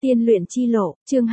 Tiên luyện chi lộ, chương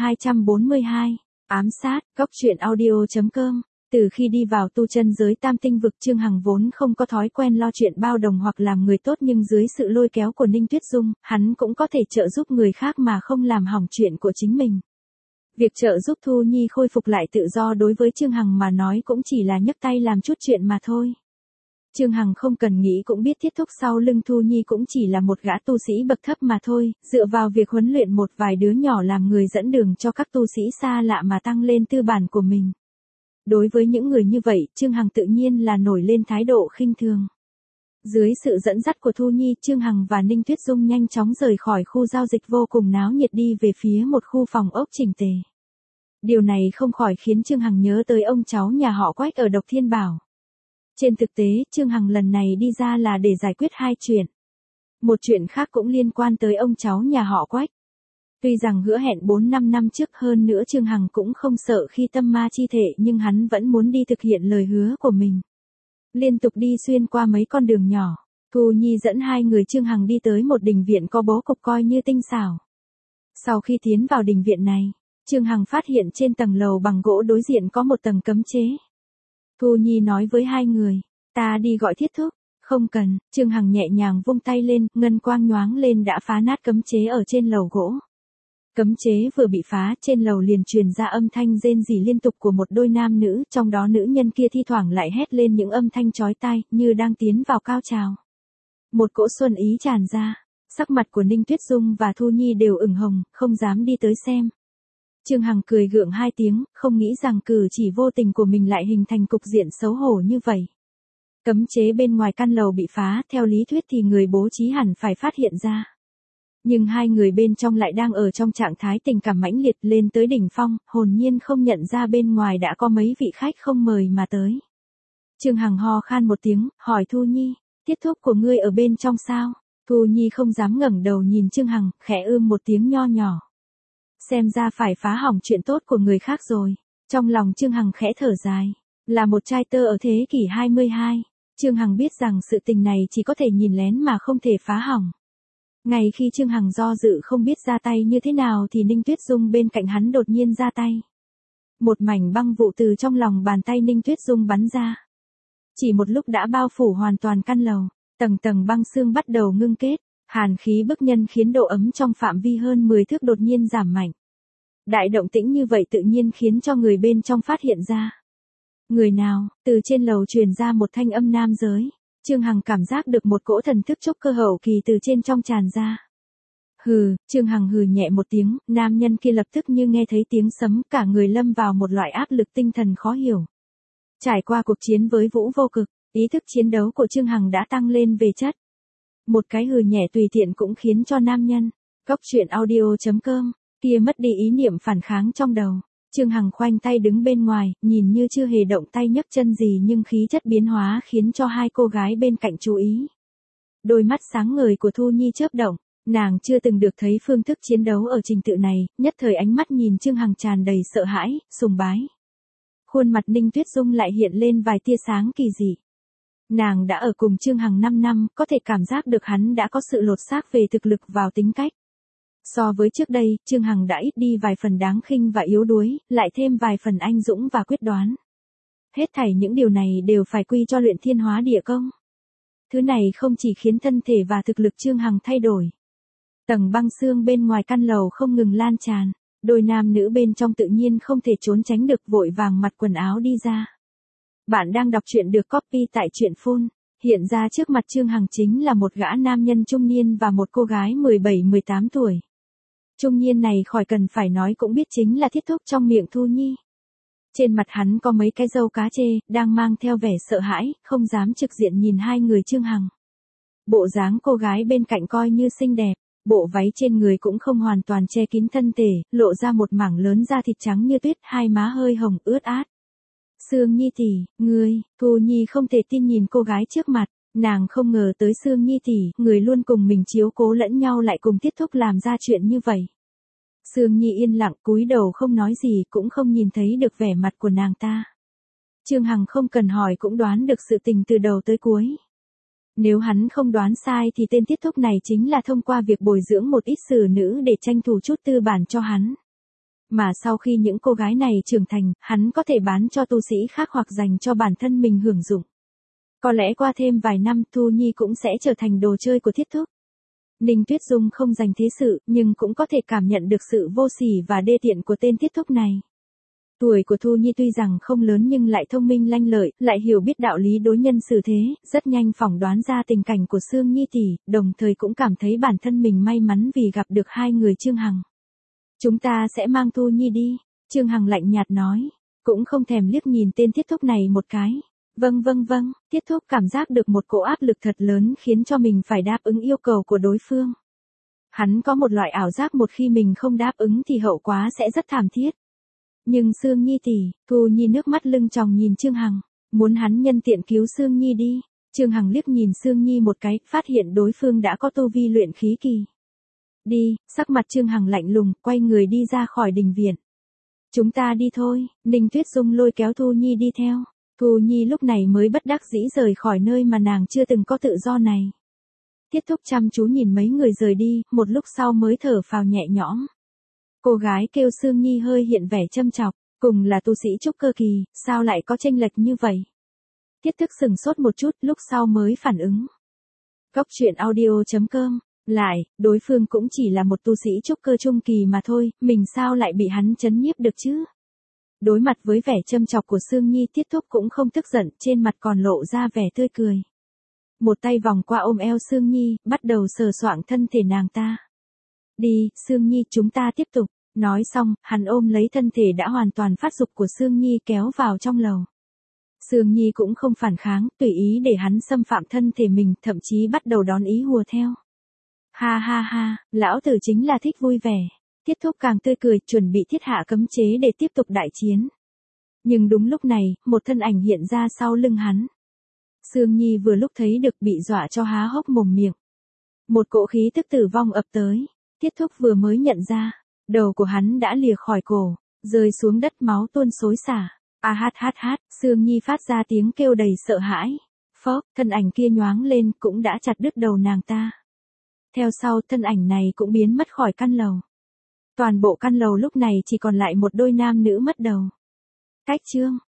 242, ám sát, góc truyện audio.com. Từ khi đi vào tu chân giới tam tinh vực, Chương Hằng vốn không có thói quen lo chuyện bao đồng hoặc làm người tốt, nhưng dưới sự lôi kéo của Ninh Tuyết Dung, hắn cũng có thể trợ giúp người khác mà không làm hỏng chuyện của chính mình. Việc trợ giúp Thu Nhi khôi phục lại tự do đối với Chương Hằng mà nói cũng chỉ là nhấc tay làm chút chuyện mà thôi. Chương Hằng không cần nghĩ cũng biết Thiết Thúc sau lưng Thu Nhi cũng chỉ là một gã tu sĩ bậc thấp mà thôi, dựa vào việc huấn luyện một vài đứa nhỏ làm người dẫn đường cho các tu sĩ xa lạ mà tăng lên tư bản của mình. Đối với những người như vậy, Chương Hằng tự nhiên là nổi lên thái độ khinh thường. Dưới sự dẫn dắt của Thu Nhi, Chương Hằng và Ninh Tuyết Dung nhanh chóng rời khỏi khu giao dịch vô cùng náo nhiệt đi về phía một khu phòng ốc chỉnh tề. Điều này không khỏi khiến Chương Hằng nhớ tới ông cháu nhà họ Quách ở Độc Thiên Bảo. Trên thực tế, Chương Hằng lần này đi ra là để giải quyết hai chuyện. Một chuyện khác cũng liên quan tới ông cháu nhà họ Quách. Tuy rằng hứa hẹn 4-5 năm trước, hơn nữa Chương Hằng cũng không sợ khi tâm ma chi thể, nhưng hắn vẫn muốn đi thực hiện lời hứa của mình. Liên tục đi xuyên qua mấy con đường nhỏ, Thu Nhi dẫn hai người Chương Hằng đi tới một đình viện có bố cục coi như tinh xảo. Sau khi tiến vào đình viện này, Chương Hằng phát hiện trên tầng lầu bằng gỗ đối diện có một tầng cấm chế. Thu Nhi nói với hai người, ta đi gọi Thiết Thúc. Không cần, Chương Hằng nhẹ nhàng vung tay lên, ngân quang nhoáng lên đã phá nát cấm chế ở trên lầu gỗ. Cấm chế vừa bị phá, trên lầu liền truyền ra âm thanh rên rỉ liên tục của một đôi nam nữ, trong đó nữ nhân kia thi thoảng lại hét lên những âm thanh chói tai, như đang tiến vào cao trào. Một cỗ xuân ý tràn ra, sắc mặt của Ninh Tuyết Dung và Thu Nhi đều ửng hồng, không dám đi tới xem. Chương Hằng cười gượng hai tiếng, không nghĩ rằng cử chỉ vô tình của mình lại hình thành cục diện xấu hổ như vậy. Cấm chế bên ngoài căn lầu bị phá, theo lý thuyết thì người bố trí hẳn phải phát hiện ra. Nhưng hai người bên trong lại đang ở trong trạng thái tình cảm mãnh liệt lên tới đỉnh phong, hồn nhiên không nhận ra bên ngoài đã có mấy vị khách không mời mà tới. Chương Hằng ho khan một tiếng, hỏi Thu Nhi, Thiết Thúc của ngươi ở bên trong sao? Thu Nhi không dám ngẩng đầu nhìn Chương Hằng, khẽ một tiếng nho nhỏ. Xem ra phải phá hỏng chuyện tốt của người khác rồi. Trong lòng Chương Hằng khẽ thở dài, là một trai tơ ở thế kỷ 22. Chương Hằng biết rằng sự tình này chỉ có thể nhìn lén mà không thể phá hỏng. Ngay khi Chương Hằng do dự không biết ra tay như thế nào thì Ninh Tuyết Dung bên cạnh hắn đột nhiên ra tay. Một mảnh băng vụ từ trong lòng bàn tay Ninh Tuyết Dung bắn ra. Chỉ một lúc đã bao phủ hoàn toàn căn lầu, tầng tầng băng xương bắt đầu ngưng kết, hàn khí bức nhân khiến độ ấm trong phạm vi hơn 10 thước đột nhiên giảm mạnh. Đại động tĩnh như vậy tự nhiên khiến cho người bên trong phát hiện ra. Người nào? Từ trên lầu truyền ra một thanh âm nam giới. Chương Hằng cảm giác được một cỗ thần thức chốc cơ hậu kỳ từ trên trong tràn ra. Hừ, Chương Hằng hừ nhẹ một tiếng, nam nhân kia lập tức như nghe thấy tiếng sấm, cả người lâm vào một loại áp lực tinh thần khó hiểu. Trải qua cuộc chiến với Vũ Vô Cực, ý thức chiến đấu của Chương Hằng đã tăng lên về chất. Một cái hừ nhẹ tùy tiện cũng khiến cho nam nhân, góc truyện audio.com, kia mất đi ý niệm phản kháng trong đầu. Chương Hằng khoanh tay đứng bên ngoài, nhìn như chưa hề động tay nhấc chân gì nhưng khí chất biến hóa khiến cho hai cô gái bên cạnh chú ý. Đôi mắt sáng ngời của Thu Nhi chớp động, nàng chưa từng được thấy phương thức chiến đấu ở trình tự này, nhất thời ánh mắt nhìn Chương Hằng tràn đầy sợ hãi, sùng bái. Khuôn mặt Ninh Tuyết Dung lại hiện lên vài tia sáng kỳ dị. Nàng đã ở cùng Chương Hằng 5 năm, có thể cảm giác được hắn đã có sự lột xác về thực lực vào tính cách. So với trước đây, Chương Hằng đã ít đi vài phần đáng khinh và yếu đuối, lại thêm vài phần anh dũng và quyết đoán. Hết thảy những điều này đều phải quy cho luyện thiên hóa địa công. Thứ này không chỉ khiến thân thể và thực lực Chương Hằng thay đổi. Tầng băng xương bên ngoài căn lầu không ngừng lan tràn, đôi nam nữ bên trong tự nhiên không thể trốn tránh được, vội vàng mặc quần áo đi ra. Bạn đang đọc truyện được copy tại truyện phun. Hiện ra trước mặt Chương Hằng chính là một gã nam nhân trung niên và một cô gái 17-18 tuổi. Trung niên này khỏi cần phải nói cũng biết chính là Thiết Thúc trong miệng Thu Nhi. Trên mặt hắn có mấy cái râu cá chê, đang mang theo vẻ sợ hãi, không dám trực diện nhìn hai người Chương Hằng. Bộ dáng cô gái bên cạnh coi như xinh đẹp, bộ váy trên người cũng không hoàn toàn che kín thân thể, lộ ra một mảng lớn da thịt trắng như tuyết, hai má hơi hồng ướt át. Sương Nhi tỷ, ngươi, Thu Nhi không thể tin nhìn cô gái trước mặt, nàng không ngờ tới Sương Nhi tỷ, người luôn cùng mình chiếu cố lẫn nhau lại cùng Thiết Thúc làm ra chuyện như vậy. Sương Nhi yên lặng cúi đầu không nói gì, cũng không nhìn thấy được vẻ mặt của nàng ta. Chương Hằng không cần hỏi cũng đoán được sự tình từ đầu tới cuối. Nếu hắn không đoán sai thì tên Tiết Thúc này chính là thông qua việc bồi dưỡng một ít xử nữ để tranh thủ chút tư bản cho hắn. Mà sau khi những cô gái này trưởng thành, hắn có thể bán cho tu sĩ khác hoặc dành cho bản thân mình hưởng dụng. Có lẽ qua thêm vài năm Thu Nhi cũng sẽ trở thành đồ chơi của Thiết Thúc. Ninh Tuyết Dung không dành thế sự, nhưng cũng có thể cảm nhận được sự vô sỉ và đê tiện của tên Thiết Thúc này. Tuổi của Thu Nhi tuy rằng không lớn nhưng lại thông minh lanh lợi, lại hiểu biết đạo lý đối nhân xử thế, rất nhanh phỏng đoán ra tình cảnh của Sương Nhi tỷ, đồng thời cũng cảm thấy bản thân mình may mắn vì gặp được hai người Trương Hằng. Chúng ta sẽ mang Thu Nhi đi, Trương Hằng lạnh nhạt nói, cũng không thèm liếc nhìn tên Thiết Thúc này một cái. Vâng, Thiết Thúc cảm giác được một cỗ áp lực thật lớn khiến cho mình phải đáp ứng yêu cầu của đối phương. Hắn có một loại ảo giác một khi mình không đáp ứng thì hậu quả sẽ rất thảm thiết. Nhưng Sương Nhi tỷ, Thu Nhi nước mắt lưng tròng nhìn Trương Hằng, muốn hắn nhân tiện cứu Sương Nhi đi. Trương Hằng liếc nhìn Sương Nhi một cái, phát hiện đối phương đã có tu vi luyện khí kỳ. Đi, sắc mặt Trương Hằng lạnh lùng, quay người đi ra khỏi đình viện. Chúng ta đi thôi, Ninh Tuyết Dung lôi kéo Thu Nhi đi theo. Thu Nhi lúc này mới bất đắc dĩ rời khỏi nơi mà nàng chưa từng có tự do này. Thiết Thúc chăm chú nhìn mấy người rời đi, một lúc sau mới thở phào nhẹ nhõm. Cô gái kêu Sương Nhi hơi hiện vẻ châm chọc, cùng là tu sĩ trúc cơ kỳ, sao lại có chênh lệch như vậy? Thiết Thức sừng sốt một chút, lúc sau mới phản ứng. Góc truyện audio.com, lại, đối phương cũng chỉ là một tu sĩ trúc cơ trung kỳ mà thôi, mình sao lại bị hắn chấn nhiếp được chứ? Đối mặt với vẻ châm chọc của Sương Nhi, Thiết Thúc cũng không tức giận, trên mặt còn lộ ra vẻ tươi cười. Một tay vòng qua ôm eo Sương Nhi, bắt đầu sờ soạng thân thể nàng ta. Đi, Sương Nhi, chúng ta tiếp tục. Nói xong, hắn ôm lấy thân thể đã hoàn toàn phát dục của Sương Nhi kéo vào trong lầu. Sương Nhi cũng không phản kháng, tùy ý để hắn xâm phạm thân thể mình, thậm chí bắt đầu đón ý hùa theo. Ha ha ha, lão tử chính là thích vui vẻ. Thiết Thúc càng tươi cười, chuẩn bị thiết hạ cấm chế để tiếp tục đại chiến. Nhưng đúng lúc này, một thân ảnh hiện ra sau lưng hắn. Sương Nhi vừa lúc thấy được bị dọa cho há hốc mồm miệng. Một cỗ khí tức tử vong ập tới, Thiết Thúc vừa mới nhận ra, đầu của hắn đã lìa khỏi cổ, rơi xuống đất máu tuôn xối xả. A hát hát hát, Sương Nhi phát ra tiếng kêu đầy sợ hãi. Phốc, thân ảnh kia nhoáng lên cũng đã chặt đứt đầu nàng ta. Theo sau, thân ảnh này cũng biến mất khỏi căn lầu. Toàn bộ căn lầu lúc này chỉ còn lại một đôi nam nữ mất đầu. Cách chương